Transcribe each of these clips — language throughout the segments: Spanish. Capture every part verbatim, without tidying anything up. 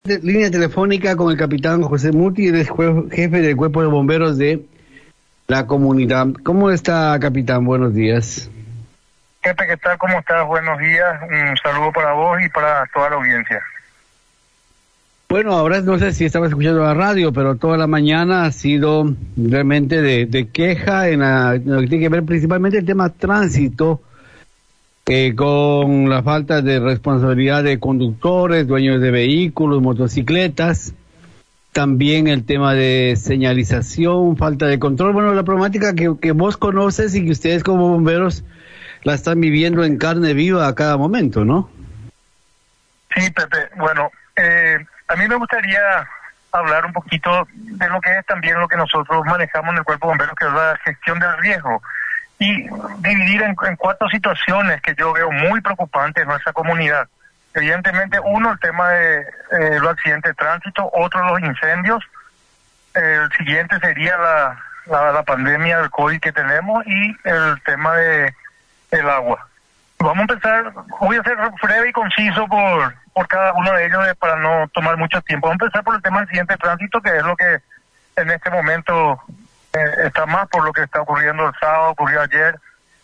De- línea telefónica con el capitán José Muti, el jefe del Cuerpo de Bomberos de la comunidad. ¿Cómo está, capitán? Buenos días. Pepe, ¿qué tal? ¿Cómo estás? Buenos días. Un saludo para vos y para toda la audiencia. Bueno, ahora no sé si estaba escuchando la radio, pero toda la mañana ha sido realmente de, de queja en, la, en lo que tiene que ver principalmente el tema tránsito, eh, con la falta de responsabilidad de conductores, dueños de vehículos, motocicletas, también el tema de señalización, falta de control. Bueno, la problemática que, que vos conoces y que ustedes como bomberos la están viviendo en carne viva a cada momento, ¿no? Sí, Pepe. Bueno, eh, a mí me gustaría hablar un poquito de lo que es también lo que nosotros manejamos en el Cuerpo de Bomberos, que es la gestión del riesgo, y dividir en, en cuatro situaciones que yo veo muy preocupantes en nuestra comunidad. Evidentemente, uno, el tema de eh, los accidentes de tránsito; otro, los incendios; eh, el siguiente sería la, la, la pandemia del COVID que tenemos, y el tema de el agua. Vamos a empezar, voy a ser breve y conciso por, por cada uno de ellos, eh, para no tomar mucho tiempo. Vamos a empezar por el tema del accidente de tránsito, que es lo que en este momento eh, está más por lo que está ocurriendo el sábado, ocurrió ayer.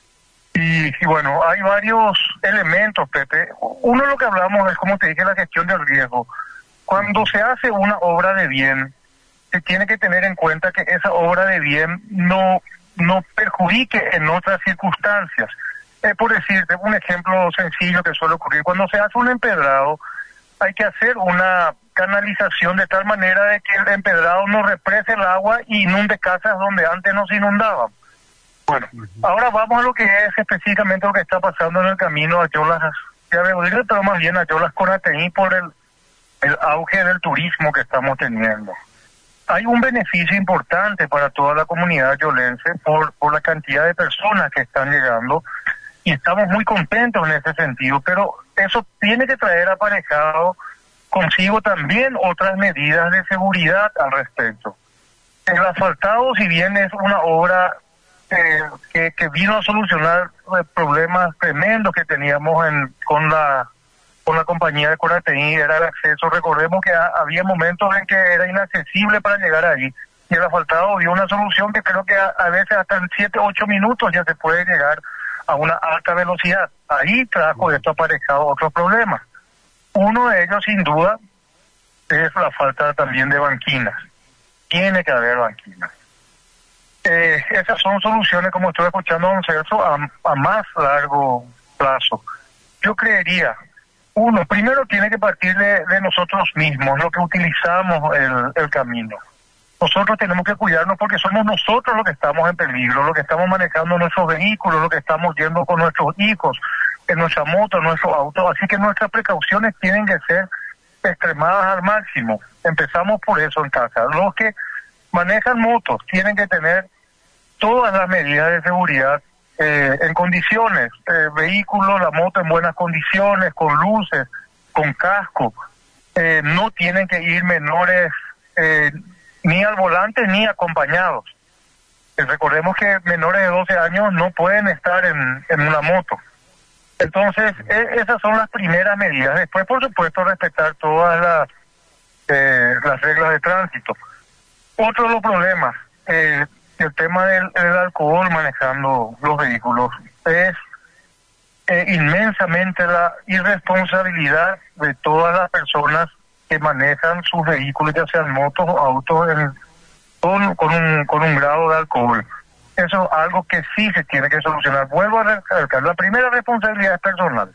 Y, y bueno, hay varios elementos, Pepe. Uno de lo que hablamos es, como te dije, la gestión del riesgo. Cuando se hace una obra de bien, se tiene que tener en cuenta que esa obra de bien no, no perjudique en otras circunstancias. Eh, por decirte, un ejemplo sencillo que suele ocurrir: cuando se hace un empedrado, hay que hacer una canalización de tal manera de que el empedrado no represe el agua y inunde casas donde antes no se inundaban. Bueno, ahora vamos a lo que es específicamente lo que está pasando en el camino a Yolas, pero más bien a Yolas Conateí, por el, el auge del turismo que estamos teniendo. Hay un beneficio importante para toda la comunidad yolense por, por la cantidad de personas que están llegando, y estamos muy contentos en ese sentido, pero eso tiene que traer aparejado consigo también otras medidas de seguridad al respecto. El asfaltado, si bien es una obra eh, que, que vino a solucionar eh, problemas tremendos que teníamos en, con la con la compañía de Conateí, era el acceso. Recordemos que ha, había momentos en que era inaccesible para llegar ahí, y el asfaltado dio una solución que creo que a, a veces hasta en siete, ocho minutos ya se puede llegar a una alta velocidad. Ahí trajo esto aparejado otros problemas. Uno de ellos, sin duda, es la falta también de banquinas. Tiene que haber banquinas. Eh, esas son soluciones, como estoy escuchando a don Celso, a, a más largo plazo. Yo creería, uno, primero tiene que partir de, de nosotros mismos, lo que utilizamos el, el camino. Nosotros tenemos que cuidarnos, porque somos nosotros los que estamos en peligro, los que estamos manejando nuestros vehículos, los que estamos yendo con nuestros hijos en nuestra moto, en nuestro auto. Así que nuestras precauciones tienen que ser extremadas al máximo. Empezamos por eso en casa. Los que manejan motos tienen que tener todas las medidas de seguridad eh, en condiciones. Eh, vehículo, la moto en buenas condiciones, con luces, con casco. Eh, no tienen que ir menores eh, ni al volante ni acompañados. Eh, recordemos que menores de doce años no pueden estar en, en una moto. Entonces, eh, esas son las primeras medidas. Después, por supuesto, respetar todas las, eh, las reglas de tránsito. Otro de los problemas, eh, el tema del, del alcohol manejando los vehículos, es eh, inmensamente la irresponsabilidad de todas las personas que manejan sus vehículos, ya sean motos o autos, en, con, con, un, con un grado de alcohol. Eso es algo que sí se tiene que solucionar. Vuelvo a recalcar, la primera responsabilidad es personal.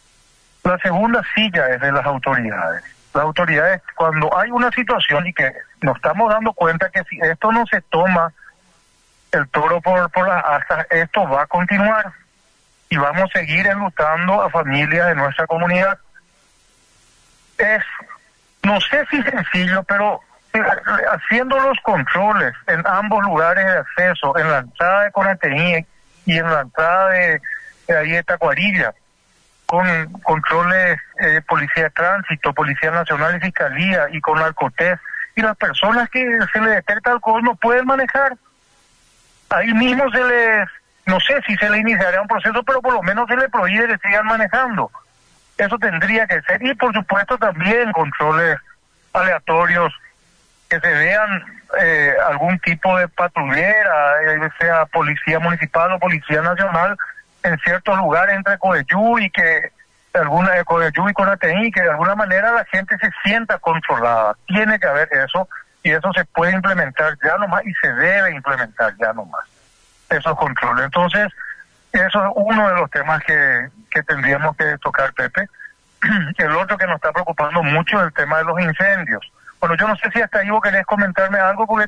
La segunda sí ya es de las autoridades. Las autoridades, cuando hay una situación y que nos estamos dando cuenta que si esto no se toma el toro por, por las astas, esto va a continuar y vamos a seguir enlutando a familias de nuestra comunidad. Es, no sé si sencillo, pero haciendo los controles en ambos lugares de acceso, en la entrada de Conateí y en la entrada de, de ahí de Tacuarilla, con controles de eh, Policía de Tránsito, Policía Nacional y Fiscalía, y con Narcotés, y las personas que se les detecta alcohol no pueden manejar. Ahí mismo se les, no sé si se les iniciaría un proceso, pero por lo menos se les prohíbe que sigan manejando. Eso tendría que ser. Y por supuesto también controles aleatorios, que se vean eh, algún tipo de patrullera, eh, sea policía municipal o policía nacional, en ciertos lugares entre Coeyú y que alguna de Coeyú y Conateí, que de alguna manera la gente se sienta controlada. Tiene que haber eso, y eso se puede implementar ya nomás y se debe implementar ya nomás, esos controles. Entonces, eso es uno de los temas que, que tendríamos que tocar, Pepe. El otro que nos está preocupando mucho es el tema de los incendios. Bueno, yo no sé si hasta ahí vos querés comentarme algo porque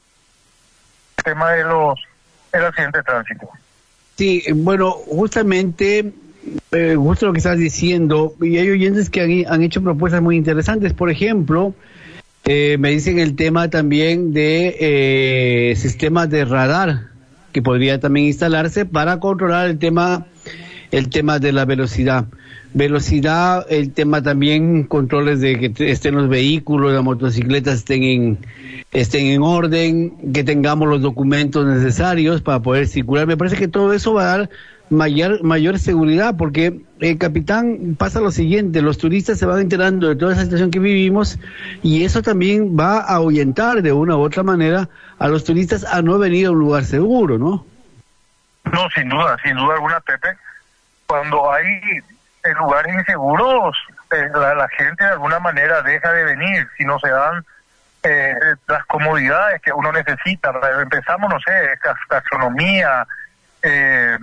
el tema de los el accidente de tránsito. Sí, bueno, justamente, eh, justo lo que estás diciendo, y hay oyentes que han, han hecho propuestas muy interesantes. Por ejemplo, eh, me dicen el tema también de eh, sistemas de radar que podría también instalarse para controlar el tema el tema de la velocidad. Velocidad, el tema también, controles de que estén los vehículos, las motocicletas estén en, estén en orden, que tengamos los documentos necesarios para poder circular. Me parece que todo eso va a dar mayor, mayor seguridad, porque, eh, capitán, pasa lo siguiente: los turistas se van enterando de toda esa situación que vivimos, y eso también va a ahuyentar de una u otra manera a los turistas a no venir a un lugar seguro, ¿no? No, sin duda, sin duda alguna, Pepe. Cuando hay eh, lugares inseguros, eh, la, la gente de alguna manera deja de venir, si no se dan eh, las comodidades que uno necesita. Empezamos, no sé, gastronomía, eh,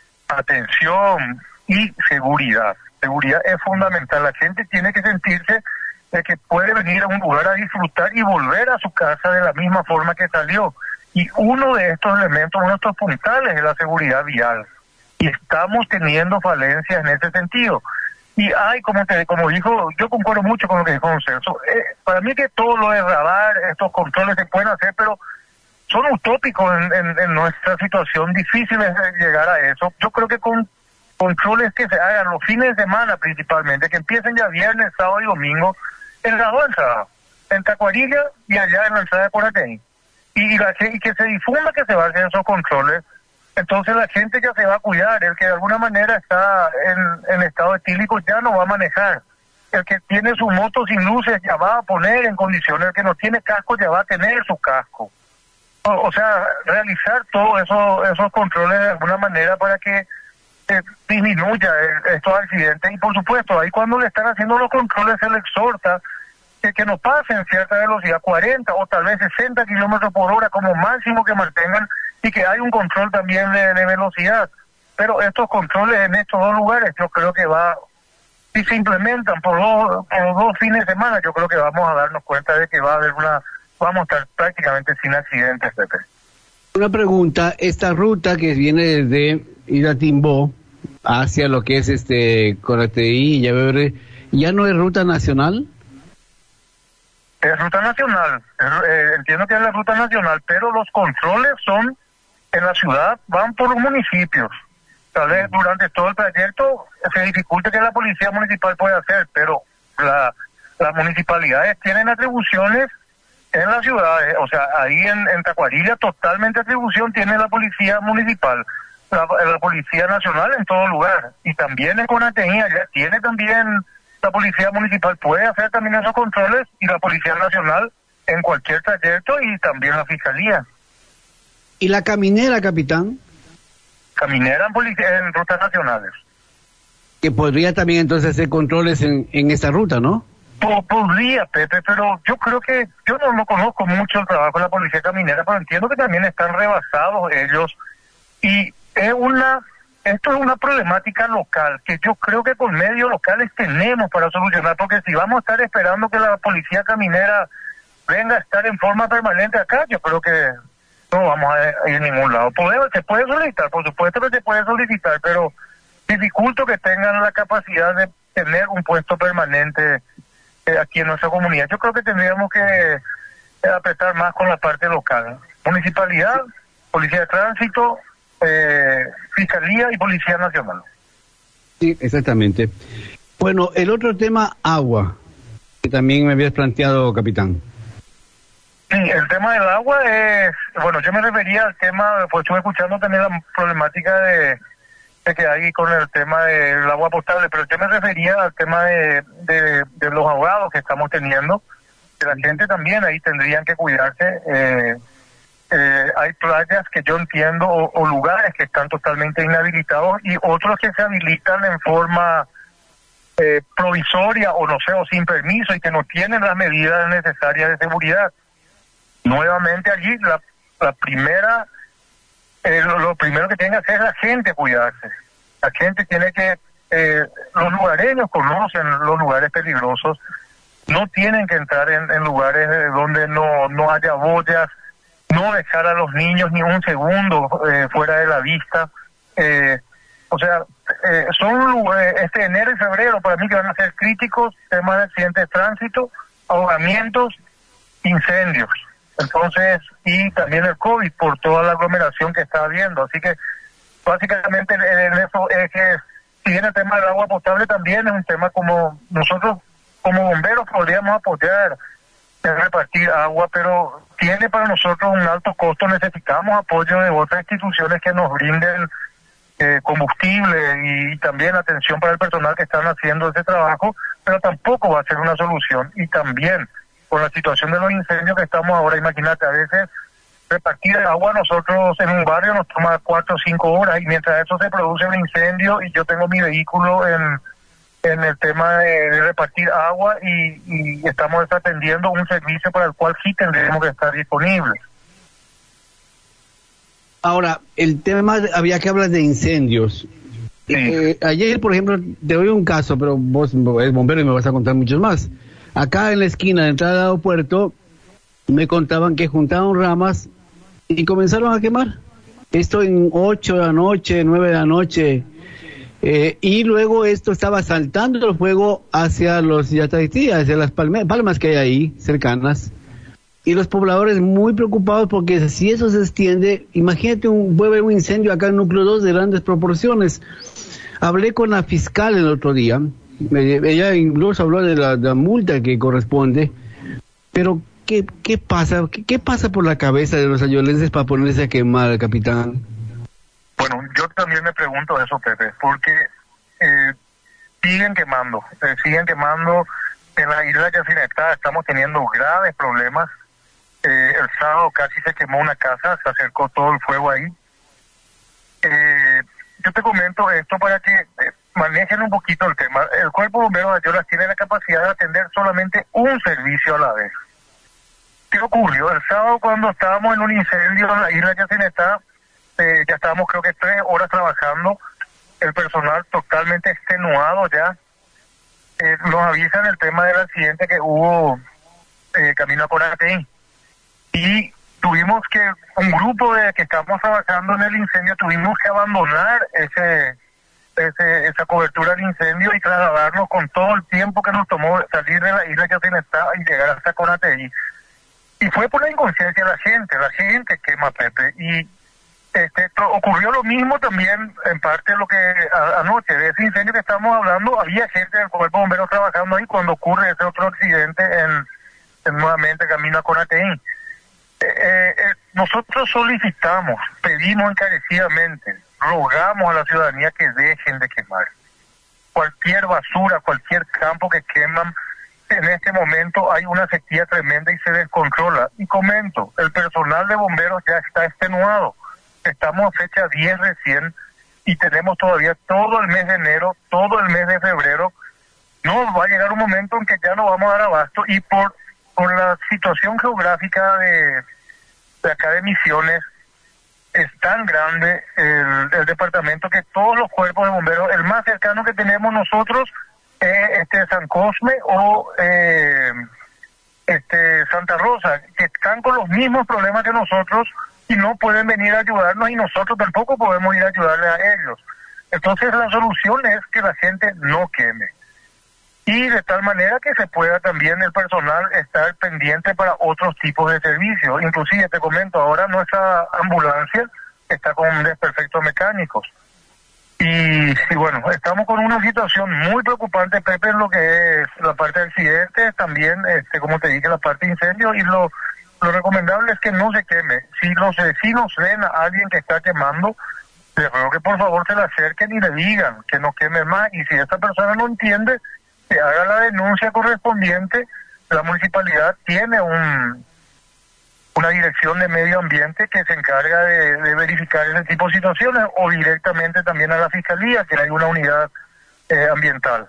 atención y seguridad. Seguridad es fundamental. La gente tiene que sentirse de que puede venir a un lugar a disfrutar y volver a su casa de la misma forma que salió. Y uno de estos elementos, uno de estos puntales es la seguridad vial. Y estamos teniendo falencias en ese sentido. Y hay, como te, como dijo, yo concuerdo mucho con lo que dijo don Celso. Eh, para mí que todo lo de radar, estos controles se pueden hacer, pero son utópicos en, en, en nuestra situación, difíciles de llegar a eso. Yo creo que con controles que se hagan los fines de semana principalmente, que empiecen ya viernes, sábado y domingo, en las dos entradas, en Tacuarilla y allá en la entrada de Conateí. Y, y, la, y que se difunda que se van a hacer esos controles. Entonces la gente ya se va a cuidar. El que de alguna manera está en, en estado etílico ya no va a manejar. El que tiene su moto sin luces ya va a poner en condiciones. El que no tiene casco ya va a tener su casco. O, o sea, realizar todos eso, esos controles de alguna manera para que eh, disminuya el, estos accidentes. Y por supuesto, ahí cuando le están haciendo los controles se le exhorta que, que no pasen cierta velocidad, cuarenta o tal vez sesenta kilómetros por hora como máximo que mantengan, y que hay un control también de, de velocidad. Pero estos controles en estos dos lugares yo creo que va, si se implementan por dos, por dos fines de semana, yo creo que vamos a darnos cuenta de que va a haber una, vamos a estar prácticamente sin accidentes, Pepe. Una pregunta: esta ruta que viene desde Iratimbo hacia lo que es este Conateí y Llavebre, ¿ya no es ruta nacional? Es ruta nacional, eh, entiendo que es la ruta nacional, pero los controles son en la ciudad, van por los municipios. Tal vez durante todo el trayecto se dificulte que la policía municipal pueda hacer, pero la, las municipalidades tienen atribuciones en las ciudades. O sea, ahí en, en Tacuarilla totalmente atribución tiene la policía municipal, la, la policía nacional en todo lugar, y también en Conateí ya tiene también la policía municipal, puede hacer también esos controles, y la policía nacional en cualquier trayecto, y también la fiscalía. ¿Y la caminera, capitán? Caminera en, policía, en rutas nacionales. Que podría también entonces hacer controles en, en esta ruta, ¿no? Podría, Pepe, pero yo creo que, yo no, no conozco mucho el trabajo de la policía caminera, pero entiendo que también están rebasados ellos, y es una, esto es una problemática local, que yo creo que con medios locales tenemos para solucionar, porque si vamos a estar esperando que la policía caminera venga a estar en forma permanente acá, yo creo que no vamos a ir a ningún lado. Podemos, se puede solicitar, por supuesto que se puede solicitar, pero dificulto que tengan la capacidad de tener un puesto permanente eh, aquí en nuestra comunidad. Yo creo que tendríamos que eh, apretar más con la parte local. Municipalidad, Policía de Tránsito, eh, Fiscalía y Policía Nacional. Sí, exactamente. Bueno, el otro tema, agua, que también me habías planteado, capitán. Sí, el tema del agua es, bueno, yo me refería al tema, pues estuve escuchando también la problemática de, de que hay con el tema del agua potable, pero yo me refería al tema de, de, de los ahogados que estamos teniendo, que la gente también ahí tendrían que cuidarse. Eh, eh, hay playas que yo entiendo o, o lugares que están totalmente inhabilitados y otros que se habilitan en forma eh, provisoria o no sé, o sin permiso y que no tienen las medidas necesarias de seguridad. Nuevamente allí la, la primera, eh, lo, lo primero que tiene que hacer es la gente cuidarse. La gente tiene que, eh, los lugareños conocen los lugares peligrosos, no tienen que entrar en, en lugares donde no, no haya boyas, no dejar a los niños ni un segundo eh, fuera de la vista. Eh, o sea, eh, son eh, este enero y febrero para mí que van a ser críticos, temas de accidentes de tránsito, ahogamientos, incendios. Entonces, y también el COVID por toda la aglomeración que está habiendo. Así que, básicamente, en eso es que, si bien el tema del agua potable también es un tema como nosotros, como bomberos, podríamos apoyar en repartir agua, pero tiene para nosotros un alto costo. Necesitamos apoyo de otras instituciones que nos brinden eh, combustible y también atención para el personal que están haciendo ese trabajo, pero tampoco va a ser una solución. Y también, con la situación de los incendios que estamos ahora, imagínate, a veces repartir el agua nosotros en un barrio nos toma cuatro o cinco horas y mientras eso se produce un incendio y yo tengo mi vehículo en, en el tema de, de repartir agua y, y estamos desatendiendo un servicio para el cual sí tendremos que estar disponibles. Ahora, el tema, de, había que hablar de incendios. Sí. Eh, ayer, por ejemplo, te doy un caso, pero vos eres bombero y me vas a contar muchos más. Acá en la esquina de entrada al aeropuerto me contaban que juntaron ramas y comenzaron a quemar. Esto en ocho de la noche, nueve de la noche. Eh, y luego esto estaba saltando el fuego hacia los Yataití, hacia las palme, palmas que hay ahí cercanas. Y los pobladores muy preocupados porque si eso se extiende, imagínate un, puede haber un incendio acá en Núcleo dos de grandes proporciones. Hablé con la fiscal el otro día. Ella incluso habló de la, de la multa que corresponde, pero ¿qué, qué pasa? ¿Qué, ¿Qué pasa por la cabeza de los ayolenses para ponerse a quemar, capitán? Bueno, yo también me pregunto eso, Pepe, porque eh, siguen quemando, eh, siguen quemando en la isla de Yacinetá, estamos teniendo graves problemas. Eh, el sábado casi se quemó una casa, se acercó todo el fuego ahí. Eh, yo te comento esto para que eh, manejen un poquito el tema. El Cuerpo de Bomberos de Ayolas tiene la capacidad de atender solamente un servicio a la vez. ¿Qué ocurrió? El sábado, cuando estábamos en un incendio en la isla de Yacinetá, eh, ya estábamos creo que tres horas trabajando, el personal totalmente extenuado ya. Eh, nos avisan el tema del accidente que hubo eh, camino a Conateí. Y tuvimos que, un grupo de que estamos trabajando en el incendio, tuvimos que abandonar ese, ese esa cobertura del incendio y trasladarnos con todo el tiempo que nos tomó salir de la isla que estaba y llegar hasta Conateí. Y fue por la inconsciencia de la gente, la gente quema, Pepe. Y este ocurrió lo mismo también en parte de lo que a, anoche, de ese incendio que estamos hablando, había gente del Cuerpo de Bomberos trabajando ahí cuando ocurre ese otro accidente en, en nuevamente camino a Conateí. Eh, eh, nosotros solicitamos, pedimos encarecidamente, rogamos a la ciudadanía que dejen de quemar. Cualquier basura, cualquier campo que queman, en este momento hay una sequía tremenda y se descontrola. Y comento, el personal de bomberos ya está extenuado. Estamos a fecha diez recién y tenemos todavía todo el mes de enero, todo el mes de febrero. No, va a llegar un momento en que ya no vamos a dar abasto y por por la situación geográfica de, de acá de Misiones, es tan grande el, el departamento que todos los cuerpos de bomberos, el más cercano que tenemos nosotros es este San Cosme o eh, este Santa Rosa, que están con los mismos problemas que nosotros y no pueden venir a ayudarnos y nosotros tampoco podemos ir a ayudarles a ellos. Entonces la solución es que la gente no queme. Y de tal manera que se pueda también el personal estar pendiente para otros tipos de servicios. Inclusive, te comento, ahora nuestra ambulancia está con desperfectos mecánicos. Y, y bueno, estamos con una situación muy preocupante, Pepe, en lo que es la parte de accidentes, también, este, como te dije, la parte de incendios. Y lo, lo recomendable es que no se queme. Si los vecinos ven a alguien que está quemando, les ruego que por favor se le acerquen y le digan que no queme más. Y si esta persona no entiende, se haga la denuncia correspondiente la municipalidad tiene un una dirección de medio ambiente que se encarga de, de verificar ese tipo de situaciones, o directamente también a la fiscalía, que hay una unidad eh, ambiental.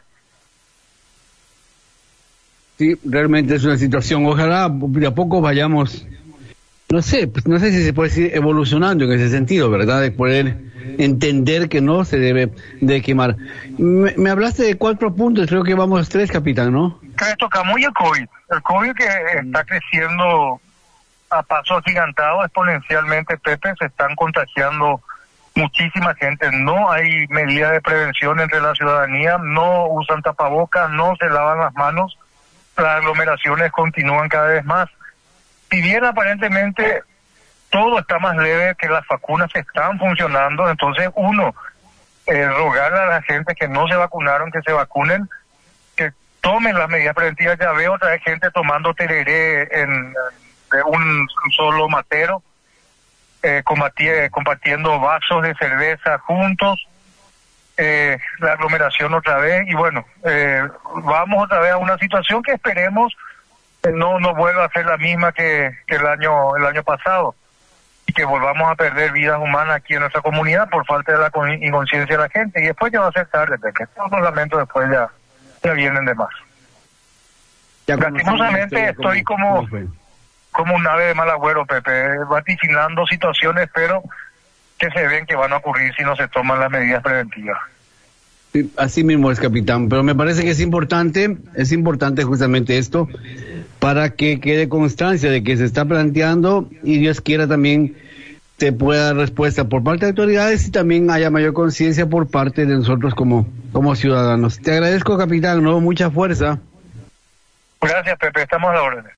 Sí, realmente es una situación, ojalá de a poco vayamos, no sé, pues no sé si se puede decir evolucionando en ese sentido, ¿verdad? De poder entender que no se debe de quemar. Me, me hablaste de cuatro puntos, creo que vamos tres, capitán, ¿no? Tres tocamos y el COVID. El COVID que está creciendo a paso agigantado, exponencialmente, Pepe, se están contagiando muchísima gente. No hay medidas de prevención entre la ciudadanía, no usan tapabocas, no se lavan las manos, las aglomeraciones continúan cada vez más. Si bien aparentemente todo está más leve, que las vacunas están funcionando, entonces uno, eh, rogarle a la gente que no se vacunaron, que se vacunen, que tomen las medidas preventivas. Ya veo otra vez gente tomando tereré en de un solo matero, eh, compartiendo vasos de cerveza juntos, eh, la aglomeración otra vez, y bueno, eh, vamos otra vez a una situación que esperemos eh, no no vuelva a ser la misma que, que el año el año pasado, y que volvamos a perder vidas humanas aquí en nuestra comunidad por falta de la inconsciencia de la gente, y después ya va a ser tarde, porque todos los lamentos después ya, ya vienen de más. Lastimosamente estoy como... como un ave de mal agüero, Pepe, vaticinando situaciones, pero que se ven que van a ocurrir si no se toman las medidas preventivas. Sí, así mismo es, capitán, pero me parece que es importante, es importante justamente esto, para que quede constancia de que se está planteando, y Dios quiera también se pueda dar respuesta por parte de autoridades y también haya mayor conciencia por parte de nosotros como, como ciudadanos. Te agradezco, capitán, ¿no? Mucha fuerza. Gracias, Pepe, estamos a la orden.